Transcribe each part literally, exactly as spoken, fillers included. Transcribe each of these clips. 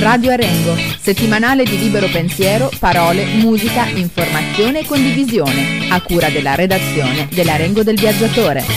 Radio Arengo, settimanale di libero pensiero, parole, musica, informazione e condivisione, a cura della redazione dell'Arengo del Viaggiatore.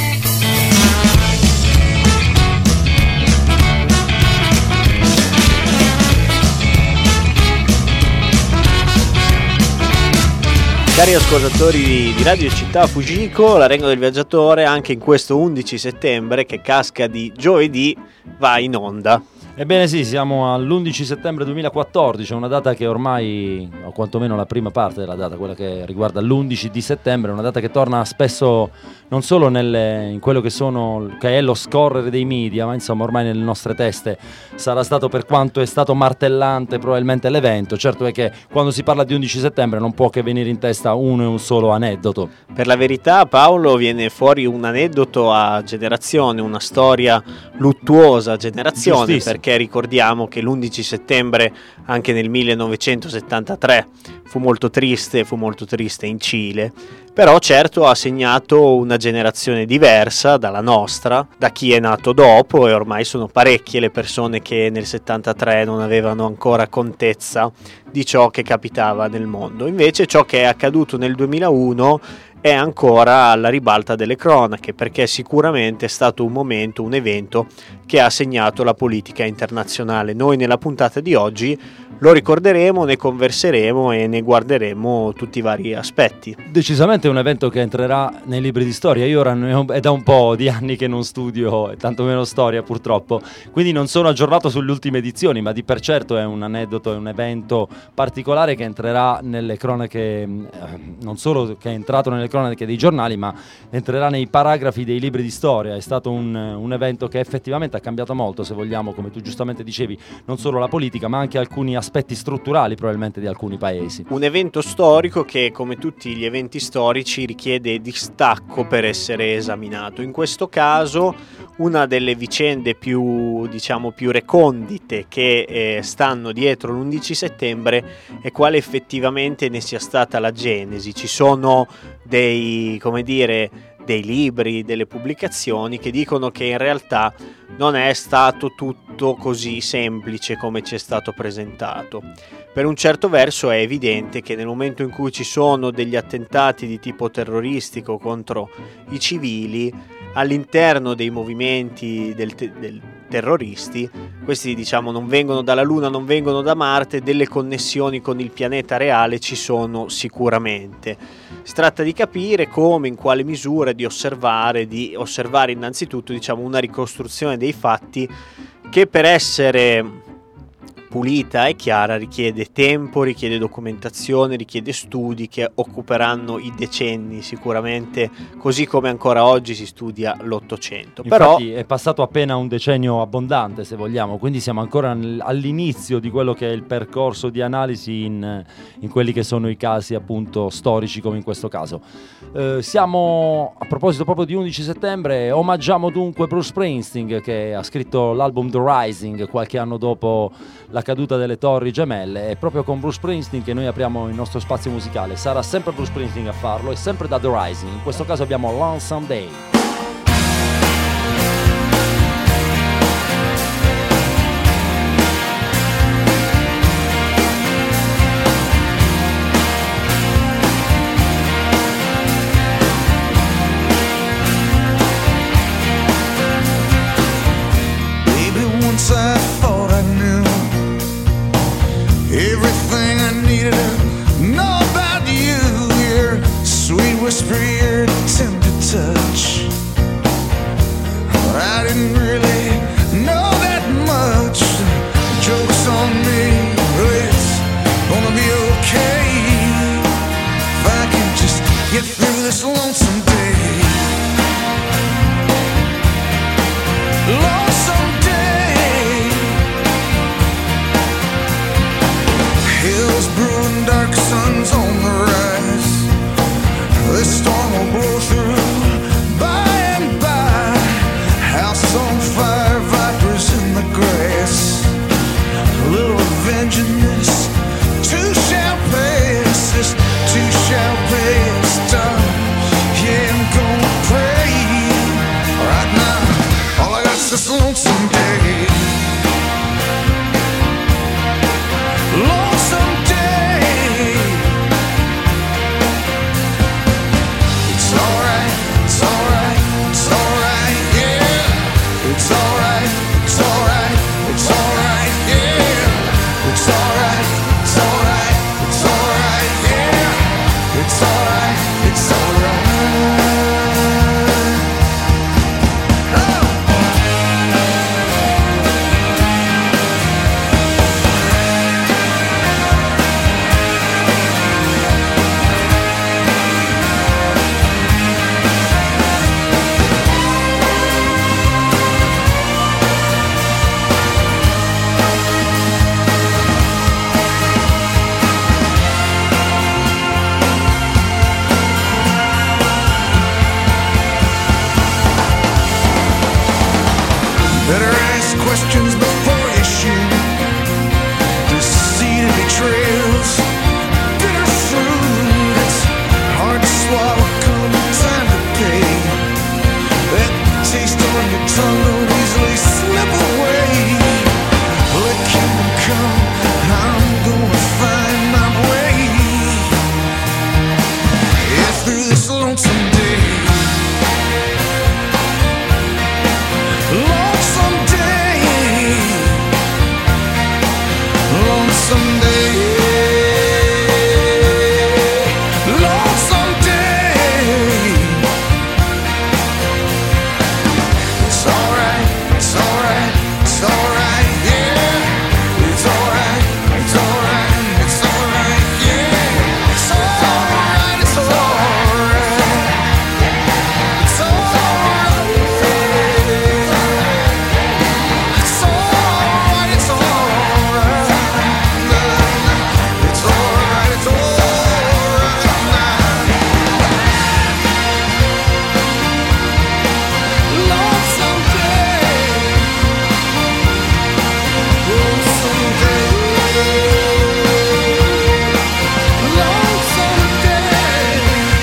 Cari ascoltatori di Radio Città Fujiko, l'Arengo del Viaggiatore anche in questo undici settembre, che casca di giovedì, va in onda. Ebbene sì, siamo all'undici settembre duemilaquattordici, una data che ormai, o quantomeno la prima parte della data, quella che riguarda l'undici di settembre, una data che torna spesso non solo nelle, in quello che sono che è lo scorrere dei media, ma insomma ormai nelle nostre teste sarà stato, per quanto è stato martellante probabilmente l'evento. Certo è che quando si parla di undici settembre non può che venire in testa uno e un solo aneddoto. Per la verità, Paolo, viene fuori un aneddoto a generazione, una storia luttuosa a generazione, perché ricordiamo che l'undici settembre anche nel millenovecentosettantatré fu molto triste, fu molto triste in Cile, però certo ha segnato una generazione diversa dalla nostra, da chi è nato dopo, e ormai sono parecchie le persone che nel settantatré non avevano ancora contezza di ciò che capitava nel mondo. Invece ciò che è accaduto nel duemilauno è ancora alla ribalta delle cronache, perché sicuramente è stato un momento, un evento che ha segnato la politica internazionale. Noi nella puntata di oggi lo ricorderemo, ne converseremo e ne guarderemo tutti i vari aspetti. Decisamente è un evento che entrerà nei libri di storia. Io ora è da un po' di anni che non studio, e tanto meno storia purtroppo, quindi non sono aggiornato sulle ultime edizioni, ma di per certo è un aneddoto, è un evento particolare che entrerà nelle cronache, non solo che è entrato nelle cronache dei giornali, ma entrerà nei paragrafi dei libri di storia. È stato un, un evento che effettivamente ha cambiato molto, se vogliamo, come tu giustamente dicevi, non solo la politica, ma anche alcuni aspetti strutturali probabilmente di alcuni paesi. Un evento storico che, come tutti gli eventi storici, richiede distacco per essere esaminato. In questo caso una delle vicende più, diciamo, più recondite che eh, stanno dietro l'undici settembre è quale effettivamente ne sia stata la genesi. Ci sono dei, come dire, dei libri, delle pubblicazioni che dicono che in realtà non è stato tutto così semplice come ci è stato presentato. Per un certo verso è evidente che nel momento in cui ci sono degli attentati di tipo terroristico contro i civili, all'interno dei movimenti del, te- del terroristi, questi diciamo non vengono dalla Luna, non vengono da Marte, delle connessioni con il pianeta reale ci sono sicuramente. Si tratta di capire come, in quale misura, di osservare, di osservare innanzitutto diciamo una ricostruzione dei fatti che, per essere pulita e chiara, richiede tempo, richiede documentazione, richiede studi che occuperanno i decenni sicuramente, così come ancora oggi si studia l'Ottocento. Infatti Però è passato appena un decennio abbondante, se vogliamo, quindi siamo ancora all'inizio di quello che è il percorso di analisi in, in quelli che sono i casi appunto storici, come in questo caso. Eh, siamo, a proposito proprio di undici settembre, omaggiamo dunque Bruce Springsteen, che ha scritto l'album The Rising qualche anno dopo la caduta delle Torri Gemelle. È proprio con Bruce Springsteen che noi apriamo il nostro spazio musicale. Sarà sempre Bruce Springsteen a farlo, e sempre da The Rising. In questo caso abbiamo Lonesome Day. Everything I needed to know about you, your sweet whisper, your tender touch. I didn't really know that much. Joke's on me, but it's gonna be okay if I can just get through this lonesome day. Lonesome day. Hills brewing, dark suns on the rise. This storm will blow through by and by. House on fire, vipers in the grass. A little revenge in this too shall pass. This too shall pass. Time, yeah, I'm gonna pray right now. All I got's this lonesome day. Better ask questions before you shoot. Deceit and betrayals, bitter fruit. It's hard to swallow, come time to pay. That taste on your tongue don't easily slip away. Let kingdom come, I'm gonna find my way. Yeah, through this lonesome day. Lonesome day. Lonesome day. Lonesome day. It's alright, it's alright, it's alright, yeah. It's alright, it's alright, it's alright, yeah. It's alright, it's alright. It's alright. It's alright, it's alright. It's alright, it's alright. Lonesome day. Lonesome day. Lonesome day.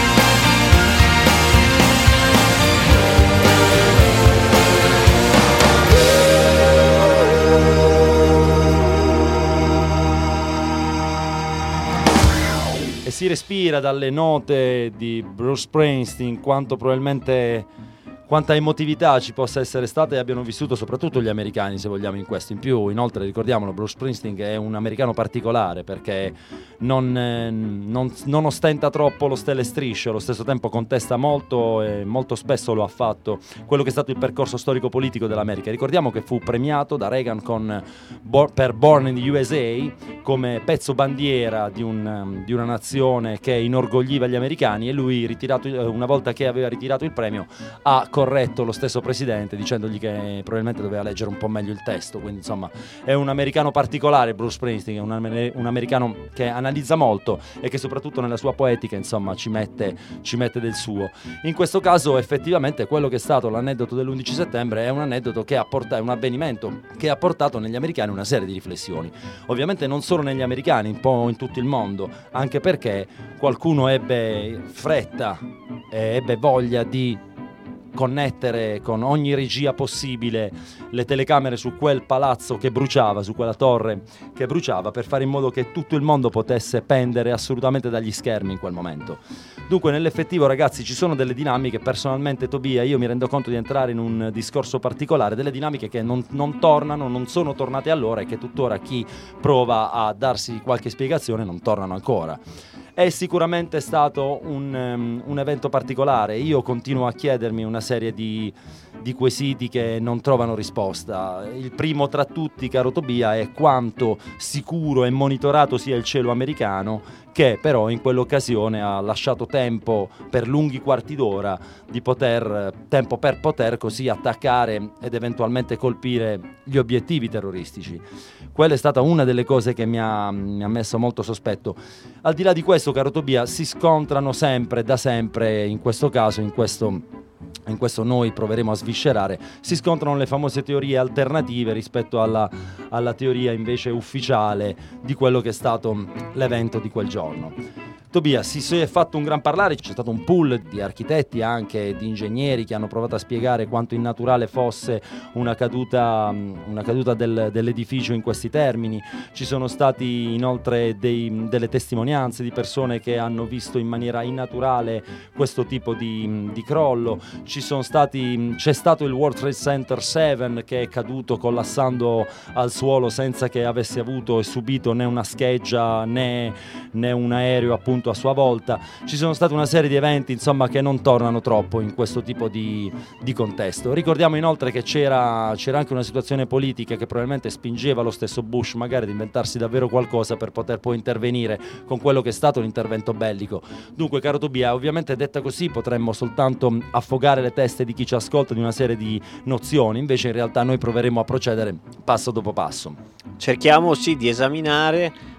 E si respira dalle note di Bruce Springsteen quanto probabilmente quanta emotività ci possa essere stata e abbiano vissuto soprattutto gli americani, se vogliamo, in questo. In più, inoltre, ricordiamolo, Bruce Springsteen è un americano particolare perché non, eh, non, non ostenta troppo lo stelle e strisce, allo stesso tempo contesta molto e molto spesso lo ha fatto quello che è stato il percorso storico-politico dell'America. Ricordiamo che fu premiato da Reagan con, Bo- per Born in the U S A come pezzo bandiera di, un, di una nazione che inorgogliva gli americani, e lui, ritirato, una volta che aveva ritirato il premio, ha corretto lo stesso presidente dicendogli che probabilmente doveva leggere un po' meglio il testo. Quindi insomma è un americano particolare Bruce Springsteen, è un, amer- un americano che analizza molto e che soprattutto nella sua poetica insomma ci mette, ci mette del suo. In questo caso effettivamente quello che è stato l'aneddoto dell'undici settembre è un aneddoto che ha portato, è un avvenimento che ha portato negli americani una serie di riflessioni, ovviamente non solo negli americani, un po' in tutto il mondo, anche perché qualcuno ebbe fretta e ebbe voglia di connettere con ogni regia possibile le telecamere su quel palazzo che bruciava, su quella torre che bruciava, per fare in modo che tutto il mondo potesse pendere assolutamente dagli schermi in quel momento. Dunque nell'effettivo, ragazzi, ci sono delle dinamiche, personalmente Tobia, io mi rendo conto di entrare in un discorso particolare, delle dinamiche che non, non tornano, non sono tornate allora e che tuttora chi prova a darsi qualche spiegazione non tornano ancora. È sicuramente stato un, um, un evento particolare. Io continuo a chiedermi una serie di, di quesiti che non trovano risposta. Il primo tra tutti, caro Tobia, è quanto sicuro e monitorato sia il cielo americano, che però in quell'occasione ha lasciato tempo per lunghi quarti d'ora di poter, tempo per poter così attaccare ed eventualmente colpire gli obiettivi terroristici. Quella è stata una delle cose che mi ha, mi ha messo molto sospetto. Al di là di questo, caro Tobia, si scontrano sempre, da sempre, in questo caso, in questo, in questo noi proveremo a sviscerare, si scontrano le famose teorie alternative rispetto alla, alla teoria invece ufficiale di quello che è stato l'evento di quel giorno. Tobia, si è fatto un gran parlare, c'è stato un pool di architetti, anche di ingegneri, che hanno provato a spiegare quanto innaturale fosse una caduta, una caduta del, dell'edificio in questi termini. Ci sono stati inoltre dei, delle testimonianze di persone che hanno visto in maniera innaturale questo tipo di, di crollo. Ci sono stati, c'è stato il World Trade Center sette che è caduto collassando al suolo senza che avesse avuto e subito né una scheggia né, né un aereo appunto a sua volta. Ci sono state una serie di eventi insomma che non tornano troppo in questo tipo di, di contesto. Ricordiamo inoltre che c'era, c'era anche una situazione politica che probabilmente spingeva lo stesso Bush magari ad inventarsi davvero qualcosa per poter poi intervenire con quello che è stato l'intervento bellico. Dunque, caro Tobia, ovviamente detta così potremmo soltanto affogare le teste di chi ci ascolta di una serie di nozioni, invece in realtà noi proveremo a procedere passo dopo passo. Cerchiamo sì di esaminare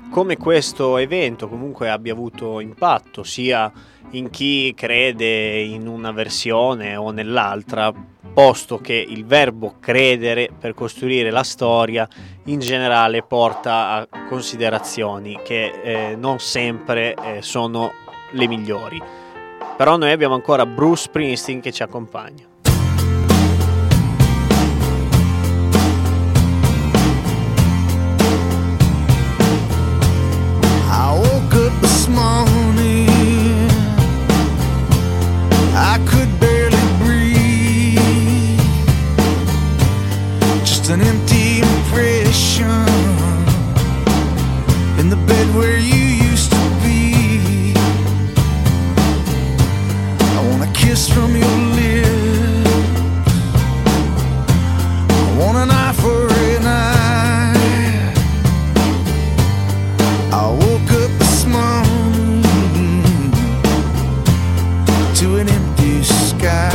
come questo evento comunque abbia avuto impatto sia in chi crede in una versione o nell'altra, posto che il verbo credere per costruire la storia in generale porta a considerazioni che eh, non sempre eh, sono le migliori. Però noi abbiamo ancora Bruce Springsteen che ci accompagna. I woke up this morning, I could barely breathe, just an empty impression in the bed where you used to be. I want a kiss from your lips, I want an eye for an eye. I woke up this morning to an empty sky.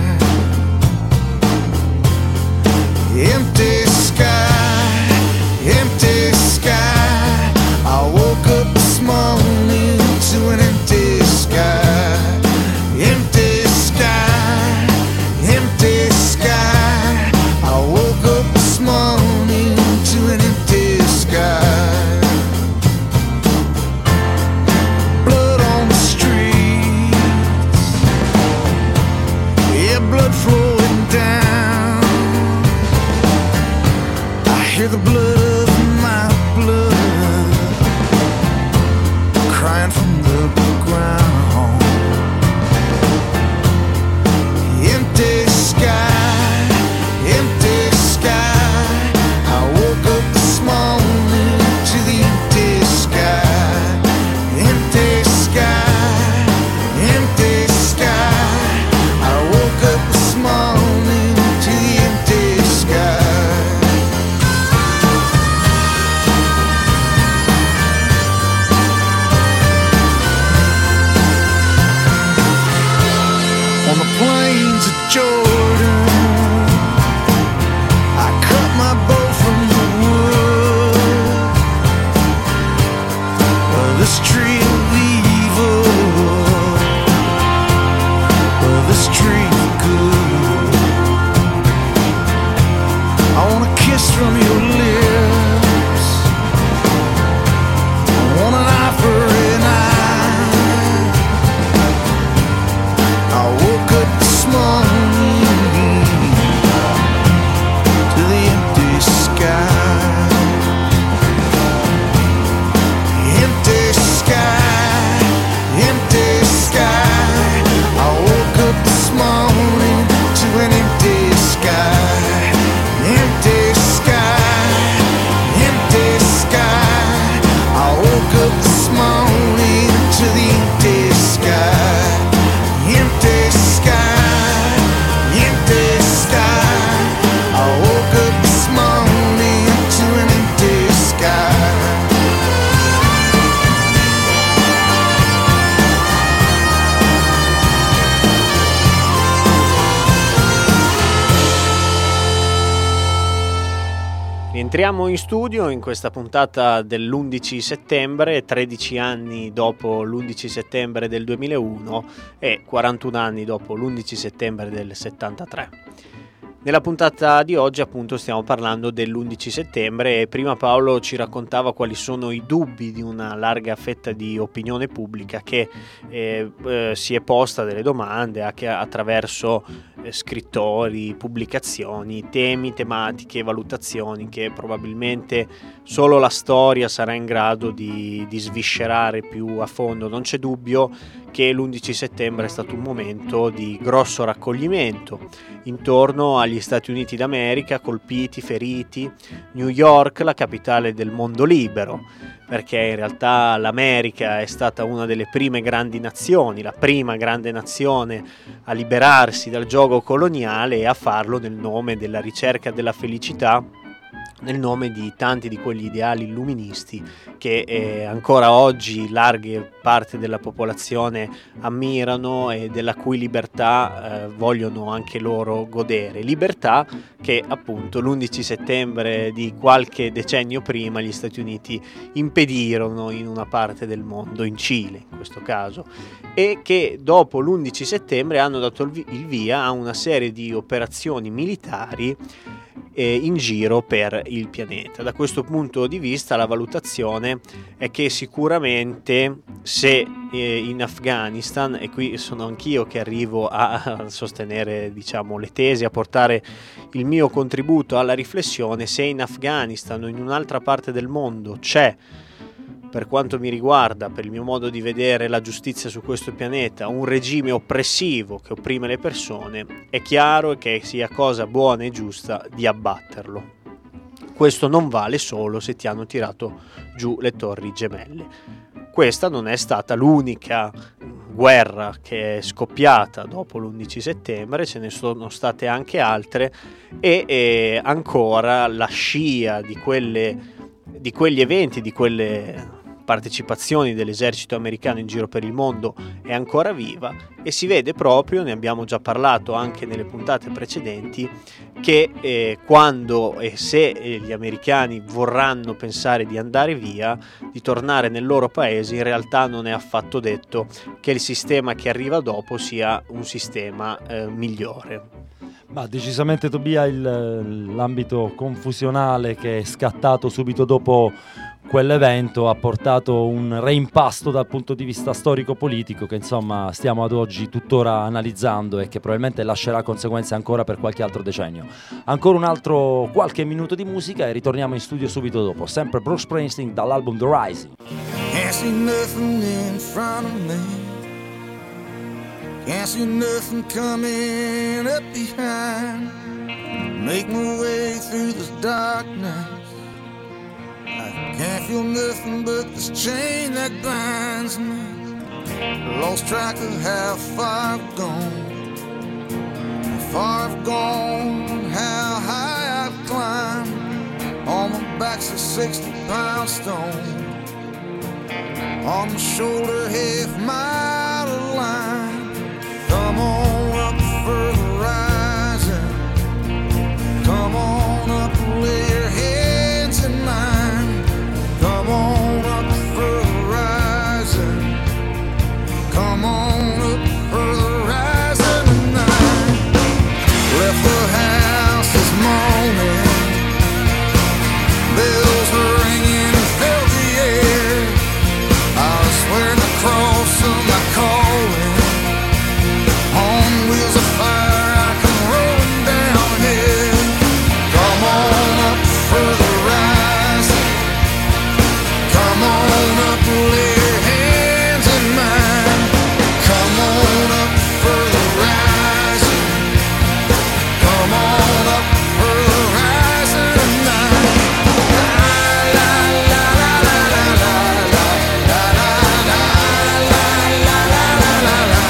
Empty sky, empty sky. I woke up this morning to an empty sky. Empty sky, empty sky. I woke up this morning to an empty sky. Blood on the streets, yeah, blood flowing down. I hear the blood of my blood crying from the ground. Empty sky, empty sky. I woke up this morning to the empty sky. Empty sky, empty sky. I woke up this morning to the empty sky. On the plains of Jordan, I cut my bow from the wood of this tree of evil, of this tree of good. I want a kiss from your lips, I want an eye for an eye. I woke up this morning to the empty sky. Empty sky, empty sky. I woke up this morning to an empty sky. Empty sky, empty sky. I woke up this morning to the empty sky. Empty sky, empty sky. I woke up this morning to an empty sky. Rientriamo in studio in questa puntata dell'undici settembre, tredici anni dopo l'undici settembre del duemilauno e quarantuno anni dopo l'undici settembre del settantatré. Nella puntata di oggi appunto stiamo parlando dell'undici settembre e prima Paolo ci raccontava quali sono i dubbi di una larga fetta di opinione pubblica che eh, eh, si è posta delle domande anche attraverso eh, scrittori, pubblicazioni, temi, tematiche, valutazioni che probabilmente solo la storia sarà in grado di, di sviscerare più a fondo. Non c'è dubbio che l'undici settembre è stato un momento di grosso raccoglimento intorno agli Stati Uniti d'America, colpiti, feriti, New York, la capitale del mondo libero, perché in realtà l'America è stata una delle prime grandi nazioni, la prima grande nazione a liberarsi dal giogo coloniale e a farlo nel nome della ricerca della felicità nel nome di tanti di quegli ideali illuministi che eh, ancora oggi larghe parti della popolazione ammirano e della cui libertà eh, vogliono anche loro godere. Libertà che appunto l'undici settembre di qualche decennio prima gli Stati Uniti impedirono in una parte del mondo, in Cile in questo caso, e che dopo l'undici settembre hanno dato il via a una serie di operazioni militari eh, in giro per il pianeta. Da questo punto di vista la valutazione è che sicuramente se eh, in Afghanistan, e qui sono anch'io che arrivo a, a sostenere diciamo le tesi, a portare il mio contributo alla riflessione, se in Afghanistan o in un'altra parte del mondo c'è, per quanto mi riguarda, per il mio modo di vedere la giustizia su questo pianeta, un regime oppressivo che opprime le persone, è chiaro che sia cosa buona e giusta di abbatterlo. Questo non vale solo se ti hanno tirato giù le torri gemelle. Questa non è stata l'unica guerra che è scoppiata dopo l'undici settembre, ce ne sono state anche altre e, e ancora la scia di, quelle, di quegli eventi, di quelle partecipazioni dell'esercito americano in giro per il mondo è ancora viva e si vede proprio, ne abbiamo già parlato anche nelle puntate precedenti, che eh, quando e se eh, gli americani vorranno pensare di andare via, di tornare nel loro paese, in realtà non è affatto detto che il sistema che arriva dopo sia un sistema eh, migliore. Ma decisamente, Tobia, il, l'ambito confusionale che è scattato subito dopo quell'evento ha portato un reimpasto dal punto di vista storico-politico che insomma stiamo ad oggi tuttora analizzando e che probabilmente lascerà conseguenze ancora per qualche altro decennio. Ancora un altro qualche minuto di musica e ritorniamo in studio subito dopo, sempre Bruce Springsteen dall'album The Rising. Can't see nothing in front of me, can't see nothing coming up behind, make my way through this darkness, I can't feel nothing but this chain that binds me, lost track of how far I've gone, how far I've gone, how high I've climbed, on my back's a sixty pound stone, on my shoulder half mile of line. Come on up for the rising, come on up and lay your hands in mine. Come on up for the rising, come on up for the rising tonight. Left the house this morning, bells were ringing, filled the air. I was swearing the cross of my calling, on wheels of fire I come rolling down here. Come on up for the rising, come on up and lay your hands in mine. Come on up for the rising, come on up for the rising tonight. La la la la la la la la la la la la la la la.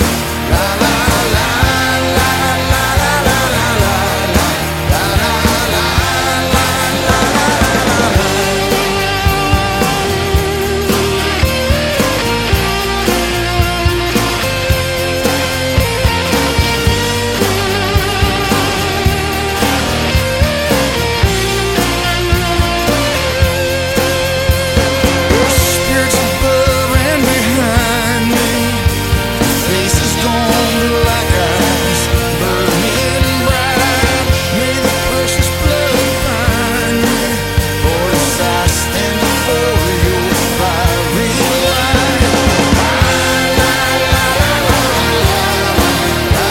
Spirits above and behind me, faces gone like ice, burning bright. May the precious blood find me, for as I stand before your fiery light. La la la la la la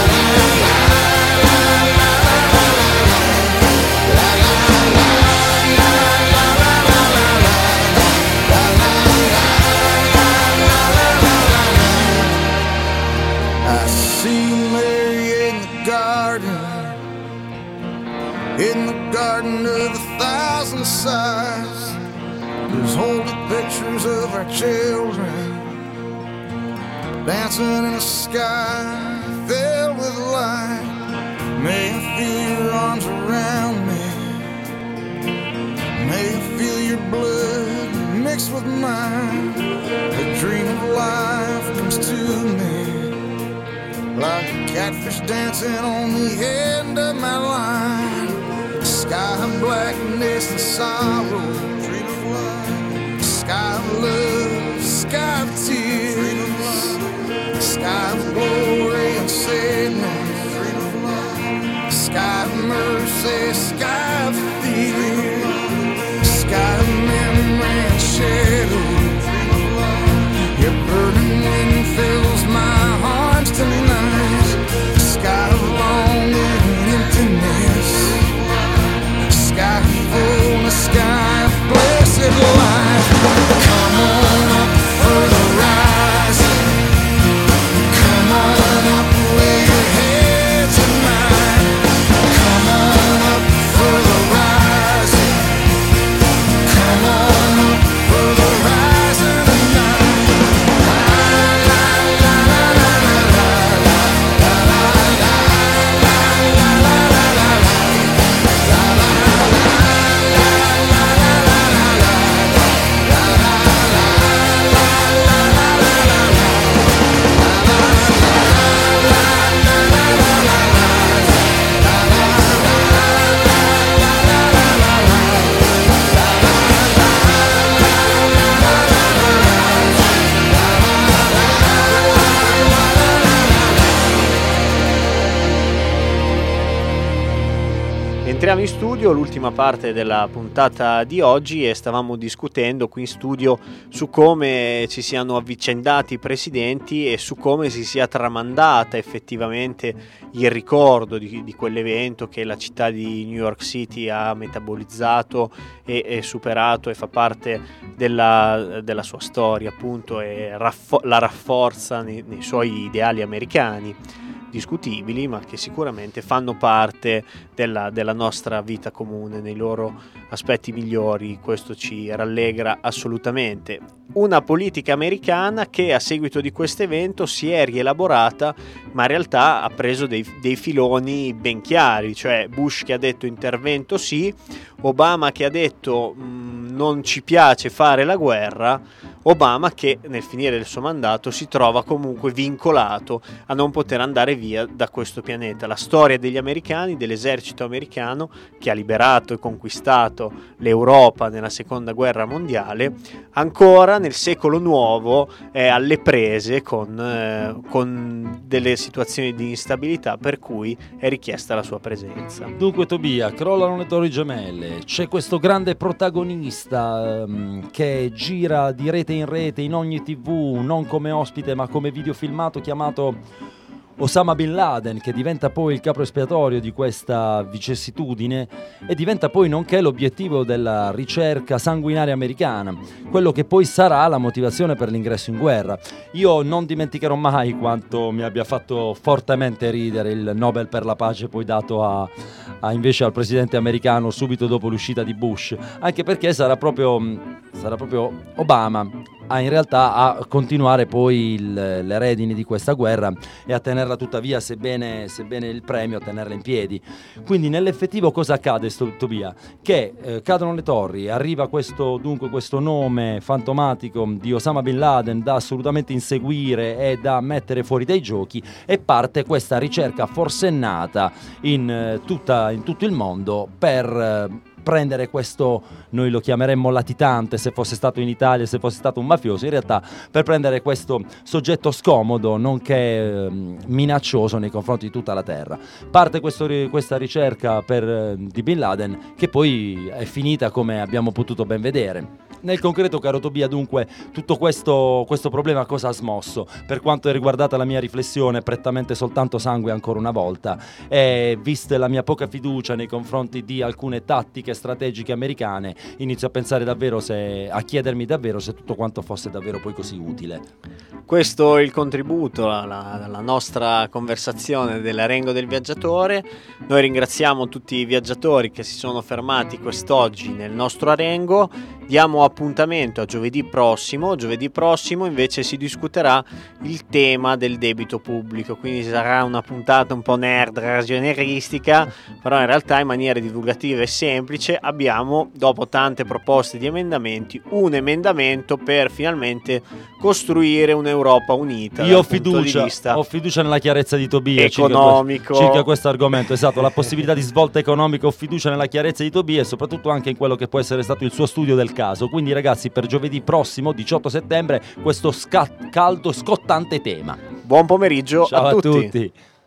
I see Mary in the garden, in the garden of a thousand sighs. There's holy pictures of our children dancing in a sky filled with light. May I feel your arms around me, your blood mixed with mine. A dream of life comes to me, like a catfish dancing on the end of my line. Sky of blackness and sorrow, dream of life. Sky of love, sky of tears, dream of life. Sky of glory and sadness, dream of life. Sky of mercy, sky of fear, sky of memory and shadow, dream of life. Your burning wind fills my arms tonight. Sky of longing and emptiness, sky of fullness, sky of blessed life. Come on up for the rising, come on up, lay your head tonight. Come on up for the rising, come on up for the rising tonight. La la la la la la la la la la la la la la la la. Entriamo in studio, l'ultima parte della puntata di oggi, e stavamo discutendo qui in studio su come ci siano avvicendati i presidenti e su come si sia tramandata effettivamente il ricordo di, di quell'evento che la città di New York City ha metabolizzato e, e superato, e fa parte della, della sua storia, appunto, e raffo- la rafforza nei, nei suoi ideali americani discutibili, ma che sicuramente fanno parte della, della nostra vita comune nei loro aspetti migliori. Questo ci rallegra assolutamente. Una politica americana che a seguito di questo evento si è rielaborata, ma in realtà ha preso dei, dei filoni ben chiari, cioè Bush che ha detto intervento sì, Obama che ha detto mh, non ci piace fare la guerra, Obama che nel finire del suo mandato si trova comunque vincolato a non poter andare via da questo pianeta. La storia degli americani, dell'esercito americano che ha liberato e conquistato l'Europa nella seconda guerra mondiale, ancora nel secolo nuovo è alle prese con, eh, con delle situazioni di instabilità, per cui è richiesta la sua presenza. Dunque Tobia, crollano le torri gemelle, c'è questo grande protagonista um, che gira di rete in rete in ogni tivù, non come ospite ma come videofilmato, chiamato Osama Bin Laden, che diventa poi il capro espiatorio di questa vicissitudine e diventa poi nonché l'obiettivo della ricerca sanguinaria americana, quello che poi sarà la motivazione per l'ingresso in guerra. Io non dimenticherò mai quanto mi abbia fatto fortemente ridere il Nobel per la pace poi dato a, a invece al presidente americano subito dopo l'uscita di Bush, anche perché sarà proprio, sarà proprio Obama a in realtà a continuare poi il, le redini di questa guerra e a tenerla tuttavia, sebbene, sebbene il premio, a tenerla in piedi. Quindi nell'effettivo cosa accade, sto, Tobia? Che eh, cadono le torri, arriva questo, dunque questo nome fantomatico di Osama Bin Laden da assolutamente inseguire e da mettere fuori dai giochi, e parte questa ricerca forsennata in, eh, tutta, in tutto il mondo per eh, prendere questo, noi lo chiameremmo latitante se fosse stato in Italia, se fosse stato un mafioso, in realtà per prendere questo soggetto scomodo nonché eh, minaccioso nei confronti di tutta la terra. Parte questo, questa ricerca per, eh, di Bin Laden, che poi è finita come abbiamo potuto ben vedere. Nel concreto, caro Tobia, dunque, tutto questo, questo problema cosa ha smosso? Per quanto è riguardata la mia riflessione, prettamente soltanto sangue ancora una volta, e vista la mia poca fiducia nei confronti di alcune tattiche strategiche americane, inizio a pensare davvero se, a chiedermi davvero se tutto quanto fosse davvero poi così utile. Questo è il contributo alla, alla nostra conversazione dell'Arengo del Viaggiatore. Noi ringraziamo tutti i viaggiatori che si sono fermati quest'oggi nel nostro Arengo. Diamo appuntamento a giovedì prossimo. Giovedì prossimo invece si discuterà il tema del debito pubblico, quindi sarà una puntata un po' nerd, ragionieristica, però in realtà in maniera divulgativa e semplice abbiamo, dopo tante proposte di emendamenti, un emendamento per finalmente costruire un'Europa unita. Io ho dal punto fiducia, di vista ho fiducia nella chiarezza di Tobia economico, circa, circa questo argomento, esatto, la possibilità di svolta economica, ho fiducia nella chiarezza di Tobia e soprattutto anche in quello che può essere stato il suo studio del caso. Quindi ragazzi, per giovedì prossimo diciotto settembre questo sca- caldo scottante tema. Buon pomeriggio Ciao a a tutti. tutti.